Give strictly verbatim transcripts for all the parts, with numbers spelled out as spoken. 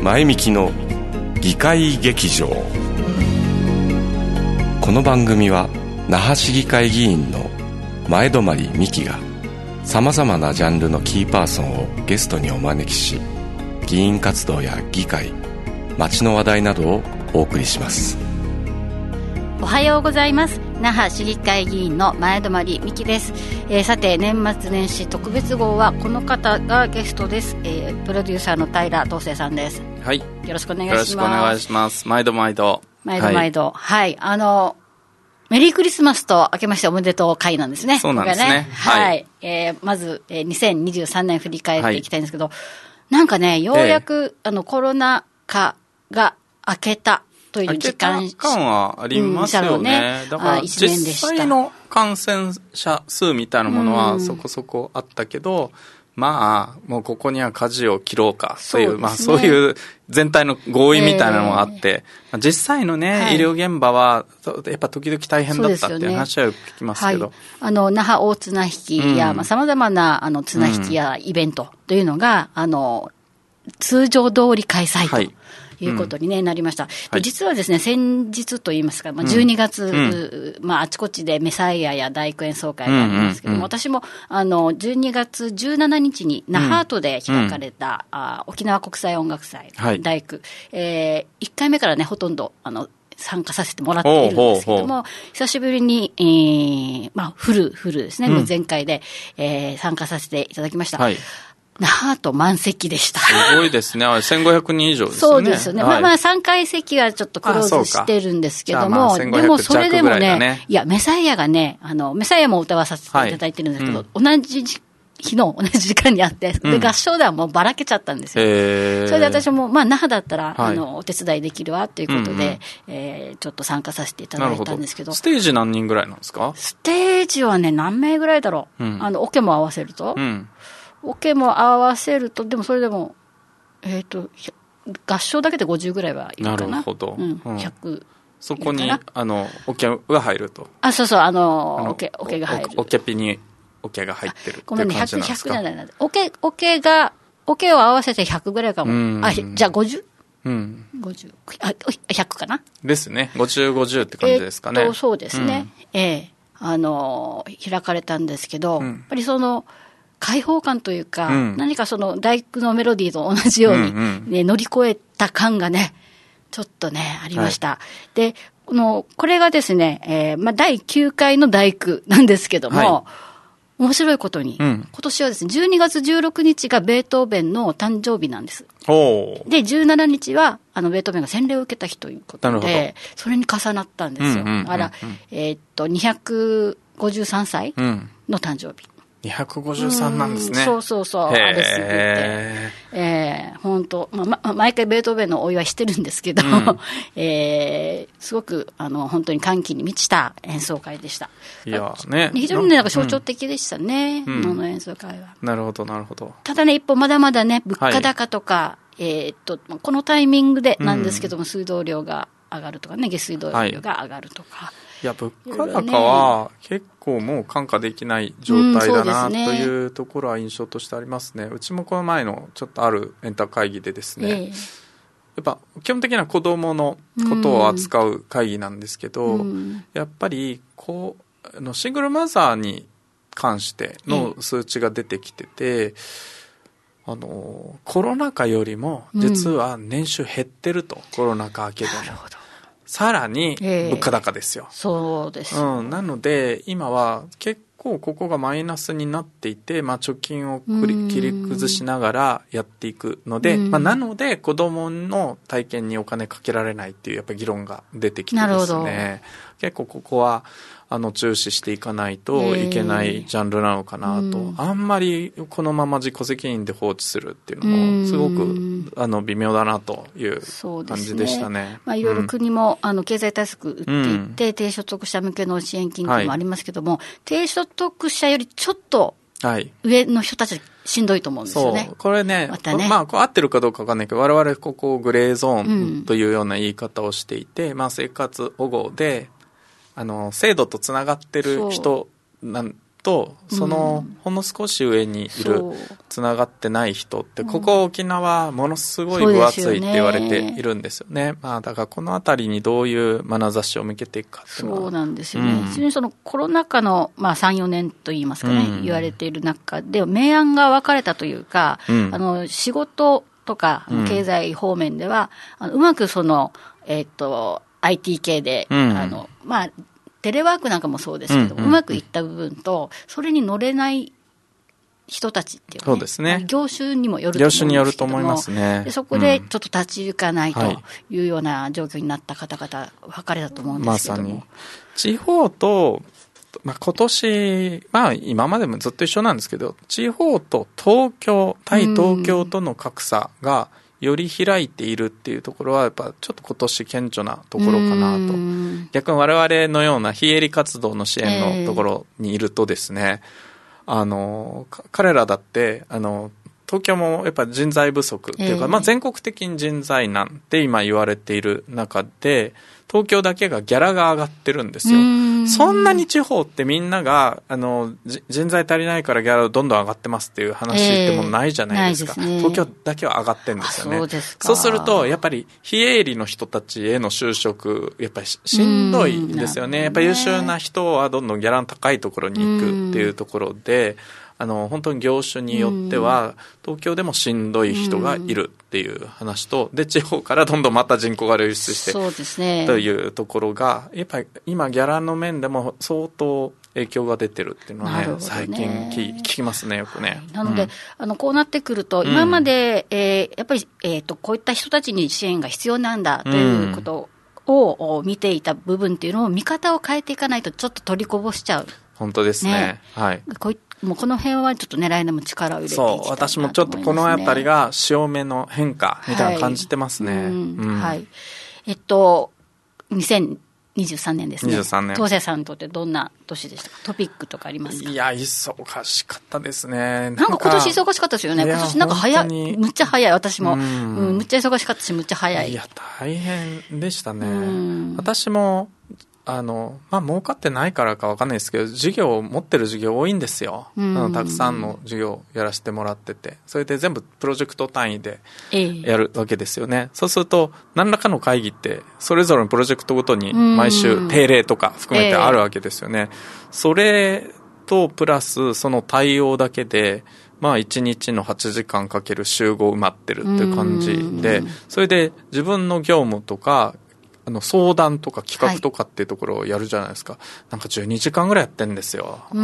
前みきの議会劇場。この番組は那覇市議会議員の前泊美希がさまざまなジャンルのキーパーソンをゲストにお招きし、議員活動や議会、街の話題などをお送りします。 おはようございます。那覇市議会議員の前泊美希です。えー、さて年末年始特別号はこの方がゲストです。えー、プロデューサーの平東生さんです。 はい、 よろしくお願いします。 よろしくお願いします。毎度毎度毎度毎度、はい、はい、あのメリークリスマスと明けましておめでとう会なんですね。 そうなんですね。 はい、はい、えー、まず、えー、にせんにじゅうさんねん振り返っていきたいんですけど、はい、なんかねようやく、えー、あのコロナ禍が明けたという時間明けた感はありますよね。うん、ねだから実際の感染者数みたいなものはそこそこあったけど、うん、まあもうここには舵を切ろうかという、そうですね、まあそういう全体の合意みたいなのがあって、えー、実際のね、はい、医療現場はやっぱ時々大変だったっていう話はよく聞きますけど、 はい、あの那覇大綱引きや、うん、まあ、様々なあの綱引きやイベントというのが、うん、あの通常通り開催と、はいいうことに、ねうん、なりました。で実はですね、先日といいますか、まあ、じゅうにがつ、うん、まあ、あちこちでメサイアや大工演奏会があるんですけども、うんうんうん、私もあのじゅうにがつじゅうしちにちに那覇アートで開かれた、うん、あ沖縄国際音楽祭、はい、大工、えー、いっかいめからねほとんどあの参加させてもらっているんですけども、久しぶりに、えーまあ、フルフルですね、うん、前回で、えー、参加させていただきました。はい那覇アート満席でした。 すごいですね。せんごひゃくにん以上ですね。 そうですよね。はい、まあまあさんかい席はちょっとクローズしてるんですけども、でもそれでもね、ねいや、メサイアがね、あの、メサイアも歌わさせていただいてるんですけど、はいうん、同じ日の同じ時間にあって、で、合唱団もばらけちゃったんですよ。うん、それで私も、まあ那覇だったら、はい、あの、お手伝いできるわということで、うんうんえー、ちょっと参加させていただいたんですけど。 ステージ何人ぐらいなんですか？ ステージはね、何名ぐらいだろう。うん、あの、オケも合わせると。うんオケも合わせると、でもそれでも、えっと、合唱だけでごじゅうぐらいはいるかな。 なるほど。 うん、ひゃく。 そこに、あの、オケが入ると。 あ、そうそう、あの、オケ、オケが入る。 オケピにオケが入ってるっていう感じなんですか？ごめんね、ひゃく、ひゃくじゃないな。 オケ、オケが、オケを合わせてひゃくぐらいかも。あ、じゃあごじゅう？うん。ごじゅう。あ、ひゃくかな？ ですね。ごじゅう、ごじゅうって感じですかね。 えっと、そうですね。うん、ええあの、開かれたんですけど、うん、やっぱりその、開放感というか、うん、何かその大工のメロディーと同じように、ねうんうん、乗り越えた感がね、ちょっとね、ありました。はい、で、この、これがですね、えー、まあ、だいきゅうかいの大工なんですけども、はい、面白いことに、うん、今年はですね、じゅうにがつじゅうろくにちがベートーベンの誕生日なんです。で、じゅうしちにちは、あの、ベートーベンが洗礼を受けた日ということで、それに重なったんですよ。うんうんうんうん、あら、えー、っと、にひゃくごじゅうさんさいの誕生日。 にひゃくごじゅうさんなんですね。 そうそうそう。あれすぎて。えー、本当、まあ、毎回ベートーベンのお祝いしてるんですけど、うん、えー、すごく、あの、本当に歓喜に満ちた演奏会でした。 いやね。 非常にね、なんか象徴的でしたね、うん、この演奏会は。 なるほど、なるほど。 ただね、一方まだまだね、物価高とか、はい、えー、っと、このタイミングでなんですけども、うん、水道料が上がるとかね、下水道料が上がるとか。はいいや物価高は結構もう看過できない状態だなというところは印象としてありますね。うちもこの前のちょっとあるエンター会議でですね、えー、やっぱ基本的には子どものことを扱う会議なんですけど、うん、やっぱりこうあのシングルマザーに関しての数値が出てきてて、えー、あのコロナ禍よりも実は年収減ってると、うん、コロナ禍明けでも。なるほどさらに物価高ですよ、 えー、そうです、 うん、なので今は結構ここがマイナスになっていて、まあ、貯金を切り崩しながらやっていくので、まあ、なので子どもの体験にお金かけられないっていうやっぱり議論が出てきてですね結構ここはあの注視していかないといけないジャンルなのかなと、えー、あんまりこのまま自己責任で放置するっていうのもすごくあの微妙だなという感じでしたね。ねまあ、いろいろ国も、うん、あの経済対策打っていって、うん、低所得者向けの支援金庫もありますけども、はい、低所得者よりちょっと上の人たちしんどいと思うんですよね。 そうこれね、またねまあ、こう合ってるかどうかわかんないけど我々ここグレーゾーンというような言い方をしていて、うんまあ、生活保護であの制度とつながってる人なんとそのほんの少し上にいるつながってない人って、ここ沖縄ものすごい分厚いって言われているんですよね。まあ、だからこのあたりにどういう眼差しを向けていくかっていうのは、 そうなんですよね、うん、非常にそのコロナ禍の、まあ、さん、よねんといいますかね、うん、言われている中で明暗が分かれたというか、うん、あの仕事とか経済方面では、うん、あのうまくその、えー、と アイティー 系で、うん、あのまあテレワークなんかもそうですけど、うんうん、うまくいった部分とそれに乗れない人たちっていう、ね、 そうですね、 業種にもよると思うんですけども、業種によると思いますね。でそこでちょっと立ち行かないというような状況になった方々分かれたと思うんですけども、まさに地方と、まあ、今年、まあ、今までもずっと一緒なんですけど、地方と東京対東京との格差がより開いているっていうところはやっぱちょっと今年顕著なところかなと。逆に我々のような非営利活動の支援のところにいるとですね、えー、あの彼らだってあの東京もやっぱ人材不足っていうか、えーまあ、全国的に人材なんて今言われている中で、東京だけがギャラが上がってるんですよ。そんなに地方ってみんながあの人材足りないからギャラどんどん上がってますっていう話ってもうないじゃないですか、えーないですね、東京だけは上がってるんですよね。 そうですか。 そうするとやっぱり非営利の人たちへの就職やっぱり し, しんどいですよね。やっぱり優秀な人はどんどんギャラの高いところに行くっていうところで、あの本当に業種によっては東京でもしんどい人がいるっていう話と、で地方からどんどんまた人口が流出してそうですねというところがやっぱり今ギャラの面でも相当影響が出てるっていうのは ね, ね最近聞きますねよくね。 なので、うん、あのこうなってくると今まで、うんえー、やっぱり、えーと、こういった人たちに支援が必要なんだということを見ていた部分っていうのを見方を変えていかないとちょっと取りこぼしちゃう。 本当ですね。ねはい。 こうもうこの辺はちょっと狙いでも力を入れていきたいなと思いますね。 そう、私もちょっとこのあたりが潮目の変化みたいな感じてますね。はい。うんうんはい、 えっとにせんにじゅうさんねんですね。 にじゅうさんねん。 当世さんにとってどんな年でしたか？トピックとかありますか？ いや忙しかったですね。 なんか今年忙しかったですよね。今年なんか早い、むっちゃ早い。私も、うん、うん、むっちゃ忙しかったしむっちゃ早い。 いや大変でしたね。私もあのまあ儲かってないからか分かんないですけど、事業を持ってる事業多いんですよ、うん、あのたくさんの事業をやらせてもらってて、それで全部プロジェクト単位でやるわけですよね、えー、そうすると何らかの会議ってそれぞれのプロジェクトごとに毎週定例とか含めてあるわけですよね、えー、それとプラスその対応だけでまあいちにちのはちじかんかける週ご埋まってるっていう感じで、それで自分の業務とかあの相談とか企画とかっていうところをやるじゃないですか、はい、なんかじゅうにじかんぐらいやってんですよ。うん、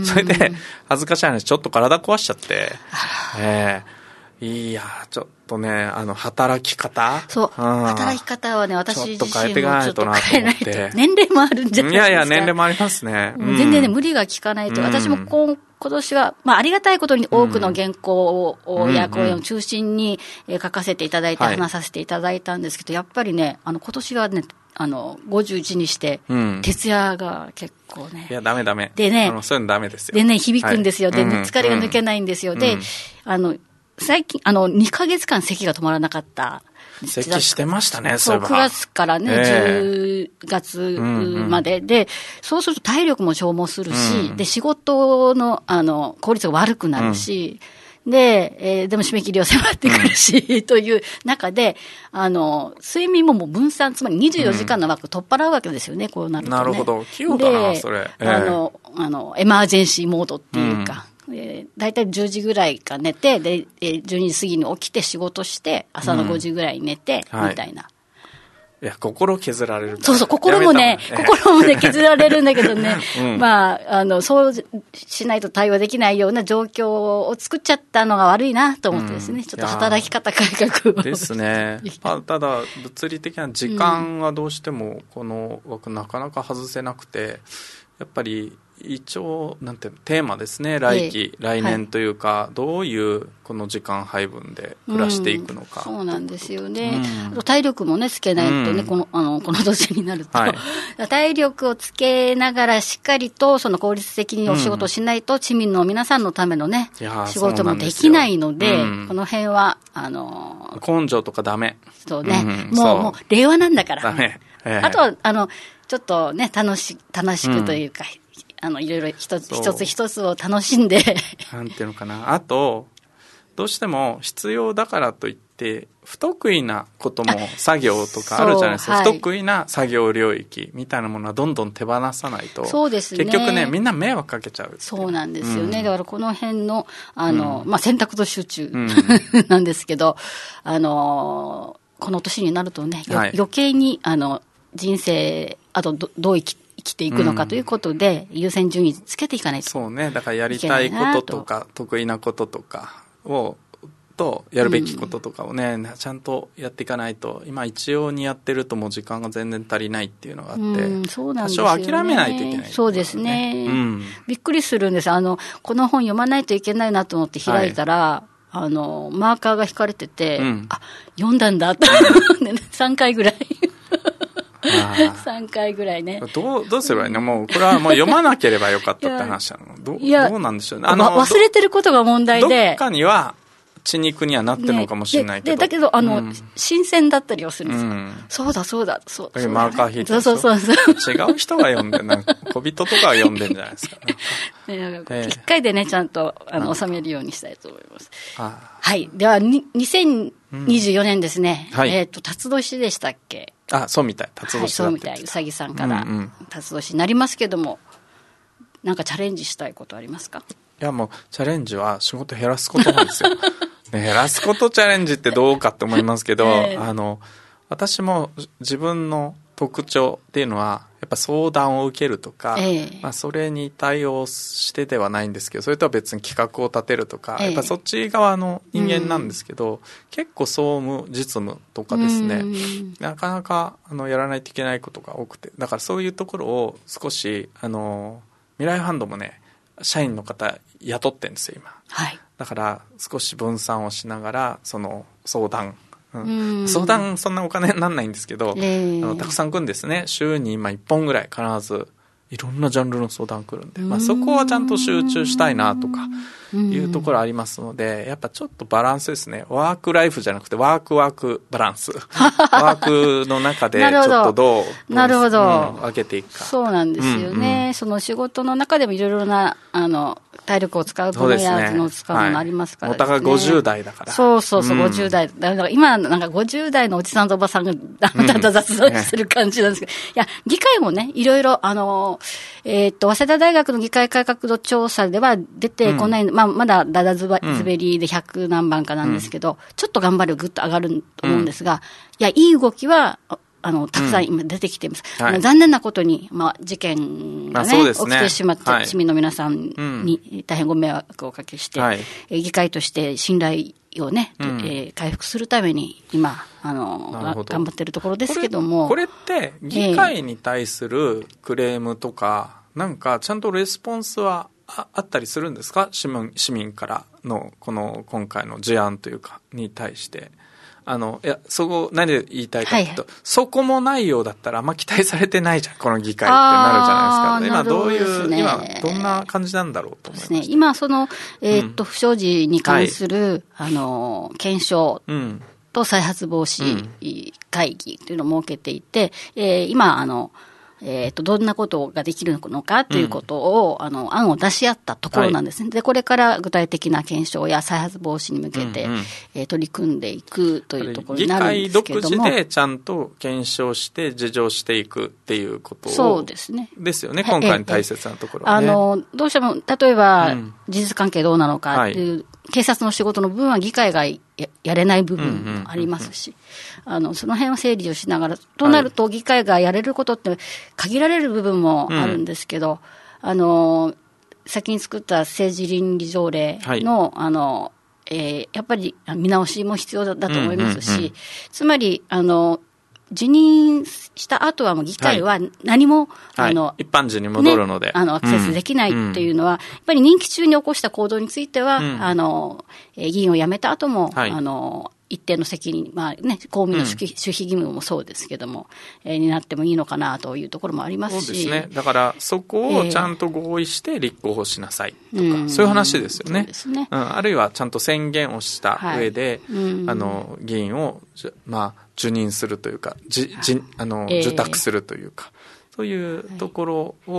それで恥ずかしい話ちょっと体壊しちゃって、えー、いやちょっとねあの働き方そう、うん、働き方はね私自身もちょっと変えないと年齢もあるんじゃないですか。いやいや年齢もありますね、 うん、全然ね無理が効かないと、うん、私も今今年は、まあ、ありがたいことに多くの原稿を、や講演を中心に、えー、書かせていただいて、話させていただいたんですけど、はい、やっぱりね、あの今年はね、あのごじゅういちにして、うん、徹夜が結構ね。 いや、ダメダメ。 でね、 そういうのダメですよ。 でね、響くんですよ。はい、で、ね、疲れが抜けないんですよ。うん、で、あの、最近、あの、にかげつかん咳が止まらなかった。 咳してましたね、そういえば。 くがつからね、えー、じゅうがつまで、うんうん、で、そうすると体力も消耗するし、うん、で、仕事の、あの、効率が悪くなるし、うん、で、えー、でも締め切りを迫ってくるし、うん、という中で、あの、睡眠ももう分散、つまりにじゅうよじかんの枠取っ払うわけですよね、うん、こうなるとね。 なるほど。器用だな、それ。 えー、あの、あの、エマージェンシーモードっていうか、うんえー、大体じゅうじぐらいか寝てで、えー、じゅうにじ過ぎに起きて仕事して朝のごじぐらいに寝て、うん、みたいな、 はい、いや心削られるそうそう心もね心もね削られるんだけどね、うん、まああのそうしないと対応できないような状況を作っちゃったのが悪いなと思ってですね、うん、ちょっと働き方改革をですねただ物理的な時間はどうしてもこの枠なかなか外せなくて、やっぱり一応なんていうのテーマですね、来期、えー、来年というか、はい、どういうこの時間配分で暮らしていくのか、 うん、そうなんですよね、うん、あと体力もねつけないとね、うん、このあのこの年になると、はい、体力をつけながらしっかりとその効率的にお仕事をしないと、うん、市民の皆さんのためのね仕事もできないので、うん、この辺はあの根性とかダメそうね、うん、もうもう令和なんだから、 ダメ、えー、 あとはあのちょっとね楽し楽しくというか、 あのいろいろ一つ一つ一つを楽しんでなんていうのかな、あとどうしても必要だからといって不得意なことも作業とかあるじゃないですか、はい、不得意な作業領域みたいなものはどんどん手放さないと、 そうですね、 結局ねみんな迷惑かけちゃう。 そうなんですよね、うん、だからこの辺のあの、うんまあ、選択と集中、うん、なんですけど、あのこの年になるとね、はい、余計にあの人生あと ど, どう生き生きていくのかということで、うん、優先順位つけていかないといけないなと。そうね、 だからやりたいこととか得意なこととかをとやるべきこととかをね、うん、ちゃんとやっていかないと、今一様にやってるともう時間が全然足りないっていうのがあって、うん、そうなんですよね、多少諦めないといけない、ね、 そうですね、うん、びっくりするんです。あのこの本読まないといけないなと思って開いたら、はい、あのマーカーが引かれてて、うん、あ読んだんだとさんかいぐらいさんかいぐらいね。 どう、どうすればいいの、もう、これはもう読まなければよかったって話なの。どう、どうなんでしょうね。 あの、忘れてることが問題で。 どっかには、血肉にはなってるのかもしれないけど。 ね、で、でだけど、あの、うん、新鮮だったりはするんですよ。うん、そうだ、そうだ、そうだ。 マーカー引いてる。 そうそうそうそう。 違う人が読んでる、なんか、小人とかが読んでるんじゃないですか。 ね、なんか一回でね、ちゃんと、あの、収めるようにしたいと思います。あはい。では、にせんにじゅうよねんですね。うん、はい、えっと、辰年でしたっけ？ あ、そうみたい。辰年だって、はい、 そうみたい。うさぎさんから、辰年になりますけども、なんかチャレンジしたいことありますか？ いや、もう、チャレンジは仕事減らすことなんですよ。ね、減らすことチャレンジってどうかって思いますけど、えー、あの、私も自分の特徴っていうのは、やっぱ相談を受けるとか、えーまあ、それに対応してではないんですけど、それとは別に企画を立てるとか、えー、やっぱそっち側の人間なんですけど、結構総務実務とかですね、なかなかあのやらないといけないことが多くて、だからそういうところを少し、あの未来ファンドもね、社員の方雇ってるんですよ今、はい、だから少し分散をしながらその相談、うんうん、相談そんなお金にならないんですけど、えー、あのたくさん来るんですね。週に今いっぽんぐらい必ずいろんなジャンルの相談来るんで、まあ、そこはちゃんと集中したいなとかいうところありますので、やっぱちょっとバランスですね。ワークライフじゃなくてワークワークバランスワークの中でちょっとどうなるほど、 うん、分けていくか。 そうなんですよね、うんうん、その仕事の中でもいろいろなあの体力を使う分野の使うものありますからですね。 お互いごじゅう代だから。 そうそうそう、うん、ごじゅう代。だから今なんかごじゅう代のおじさんとおばさんがだんだん雑談してる感じなんですけど、うん、いや、議会もね、いろいろ、あの、えー、っと、早稲田大学の議会改革度調査では出てこない、うん、まあ、まだだだずば、ずべりでひゃくなんばんかなんですけど、うん、ちょっと頑張るぐっと上がると思うんですが、うん、いや、いい動きは、あの、たくさん今出てきています。うんはい、残念なことに、まあ、事件がね、ね起きてしまって、はい、市民の皆さんに大変ご迷惑をおかけして、はい、議会として信頼をね、うんえー、回復するために今、あの、頑張ってるところですけども。 これ、これって議会に対するクレームとか、えー、なんかちゃんとレスポンスは あ, あったりするんですか？市民、市民からのこの今回の事案というかに対して。あの、いや、そこ、何で言いたいかというと、はい、そこもないようだったら、あんま期待されてないじゃん、この議会ってなるじゃないですか。今どういう、ね、今、どんな感じなんだろうと思いますね。 今、その、えー、っと、不祥事に関する、はい、あの、検証と再発防止会議というのを設けていて、うん、えー、今、あの、えっと、どんなことができるのかということを、うん、あの、案を出し合ったところなんですね。はい、で、これから具体的な検証や再発防止に向けて、うんうんえー、取り組んでいくというところになるんですけども。議会独自でちゃんと検証して自浄していくっていうことを。 そうですね。 ですよね。今回の大切なところはね。 あの、どうしても、例えば、うん、事実関係どうなのかっていう、はい、警察の仕事の部分は議会が や, やれない部分もありますし、あの、その辺を整理をしながら、となると議会がやれることって限られる部分もあるんですけど、うん、あの、先に作った政治倫理条例の、はい、あの、えー、やっぱり見直しも必要だと思いますし、うんうんうん、つまり、あの、辞任した後はもう議会は何も、 はい、 あの、 はい、一般人に戻るので、 ね、あの、アクセスできないっていうのは、うん、やっぱり任期中に起こした行動については、うん、あの、えー、議員を辞めた後も、はい、あの、一定の責任、まあね、公務員の守秘、うん、守秘義務もそうですけども、えー、になってもいいのかなというところもありますし。 そうですね。だから、そこをちゃんと合意して立候補しなさいとか、えー、そういう話ですよね。そうですね。うん、あるいはちゃんと宣言をした上で、はいうん、あの、議員を、まあ、受任するというか、じじあの、えー、受託するというか、そういうところを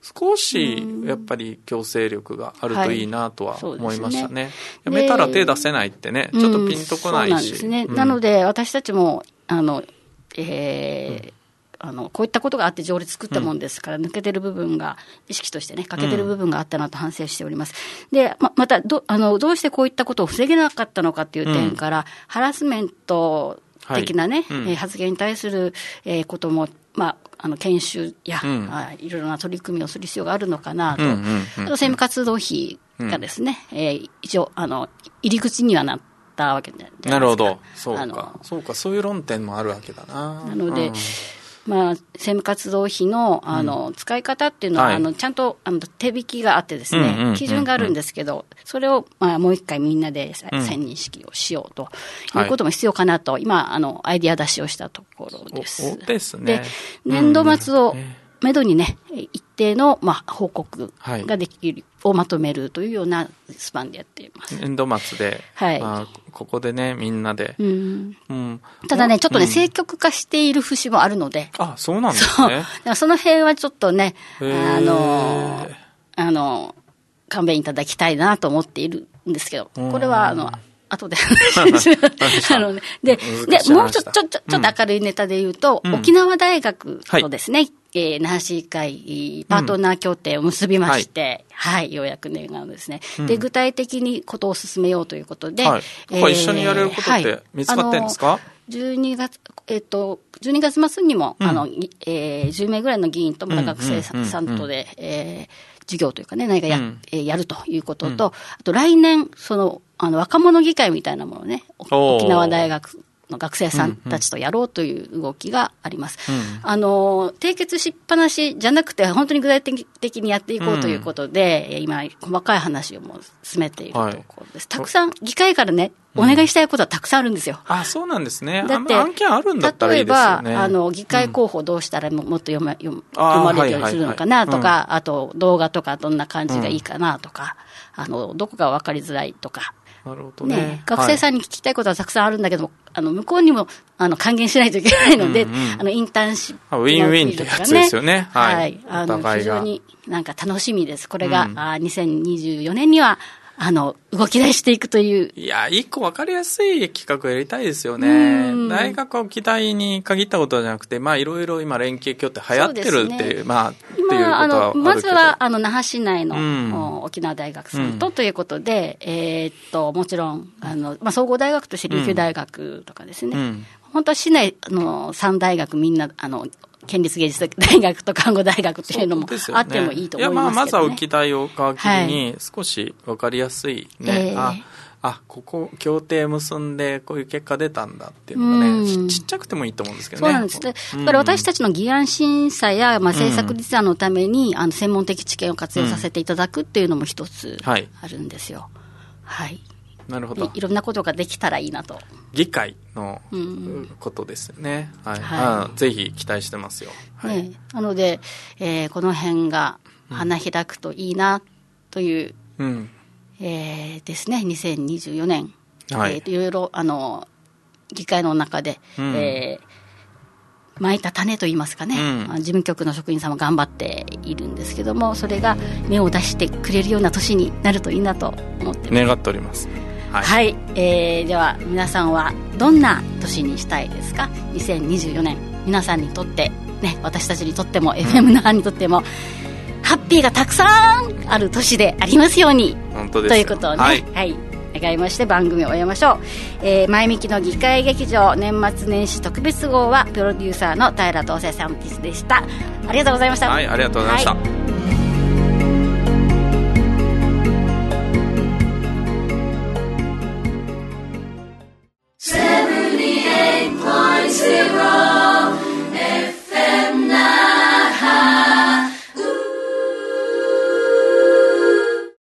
少しやっぱり強制力があるといいなとは思いましたね。はい、やめたら手出せないってね、ちょっとピンとこないし。 そうなんですね。うん、なので私たちもあの、えーうんあのこういったことがあって条例作ったもんですから、うん、抜けてる部分が意識としてね欠けてる部分があったなと反省しております。うん、で ま, また ど, あのどうしてこういったことを防げなかったのかという点から、うん、ハラスメント的なね、はいうん、発言に対する、えー、ことも、まあ、あの研修や、うん、あいろいろな取り組みをする必要があるのかなと、うんうんうんうん、あと政務活動費がですね、うんえー、一応あの入り口にはなったわけじゃないですか。 なるほど、そうかそうか、そういう論点もあるわけだな。 なので、うんまあ、政務活動費 の, あの、うん、使い方っていうのは、はい、あのちゃんとあの手引きがあってですね、うんうんうんうん、基準があるんですけど、それを、まあ、もう一回みんなで再認識をしようということも必要かなと、はい、今あのアイディア出しをしたところです。 おおですね、 で年度末をめどにね、一定の、まあ、報告ができる、はい、をまとめるというようなスパンでやっています。 年度末で、はいまあ、ここでねみんなで、うんうん、ただねちょっとね、うん、政局化している節もあるので、 あそうなんですね。 そ, その辺はちょっとねあのあの勘弁いただきたいなと思っているんですけど、これはあの後であの、ね、で, でもうちょっとちょっと明るいネタで言うと、うん、沖縄大学とですね、はいえー、那覇市議会パートナー協定を結びまして、うん、はい、はい、ようやく念願ですね、うん、で具体的にことを進めようということで、 はいえー、一緒にやれることって見つかってるんですか？はい、 じゅうにがつ、えっと、じゅうにがつ末にも、うん、あの、えー、じゅうめいぐらいの議員とまた学生さんとで、うんうんうんえー授業というかね、何か や,、うんえー、やるということと、うん、あと来年、その、あの、若者議会みたいなものをね、沖縄大学の学生さんたちとやろうという動きがあります。うんうん、あの、締結しっぱなしじゃなくて、本当に具体的にやっていこうということで、うん、今、細かい話をもう進めているところです。はい、たくさん、議会からね、お願いしたいことはたくさんあるんですよ。 うん、あ、そうなんですね。だって、案件あるんだったらいいですよね。 例えば、あの、議会候補どうしたらもっと読ま、読まれるようにするのかなとか、あと、動画とかどんな感じがいいかなとか、うん、あの、どこが分かりづらいとか。 なるほどね。 ね、学生さんに聞きたいことはたくさんあるんだけども、はい、あの、向こうにも、あの、還元しないといけないので、うんうん、あの、インターンシップ、 ね。ウィンウィンってやつですよね。はい。はい、 あの、非常になんか楽しみです。これが、うん、あにせんにじゅうよねんには、あの、動き出していくという。 いや、一個分かりやすい企画やりたいですよね。大学を期待に限ったことじゃなくて、まあ、いろいろ今、連携協定流行ってるっていう、うね、まあ、っていうことはあるけど。 まずは、あの、那覇市内の、うん、沖縄大学さんと、うん、ということで、えー、っと、もちろん、あの、まあ、総合大学として琉球大学とかですね。うん、本当は市内のさん大学みんな、あの、県立芸術大学と看護大学っていうのもあってもいいと思いますけどね。いや、まあ、 まずは期待を皮切りに少し分かりやすいね、はい、あ、あ、ここ協定結んでこういう結果出たんだっていうのがね、うん、ち, ちっちゃくてもいいと思うんですけどね。 そうなんです。だから私たちの議案審査や、まあ、政策立案のために、うん、あの専門的知見を活用させていただくっていうのも一つあるんですよ。はい。はい、 なるほど。 いろんなことができたらいいなと。 議会のことですよね。うん、はい。はい、ぜひ期待してますよ。はい。 ね、なので、えー、この辺が花開くといいなという、うんえー、ですね。にせんにじゅうよねん、はい、えー、いろいろあの議会の中で、うんえー、蒔いた種といいますかね、うん、事務局の職員さんも頑張っているんですけども、それが芽を出してくれるような年になるといいなと思ってます。 願っております。はい、 はいえー、では皆さんはどんな年にしたいですか？にせんにじゅうよねん、皆さんにとって、ね、私たちにとっても、うん、エフエム 那覇にとってもハッピーがたくさんある年でありますように。 本当です。 ということをね、はい、はい、願いまして番組を終えましょう。えー、前向きの議会劇場年末年始特別号はプロデューサーの平藤生さんでした。ありがとうございました。 はい、ありがとうございました。はい。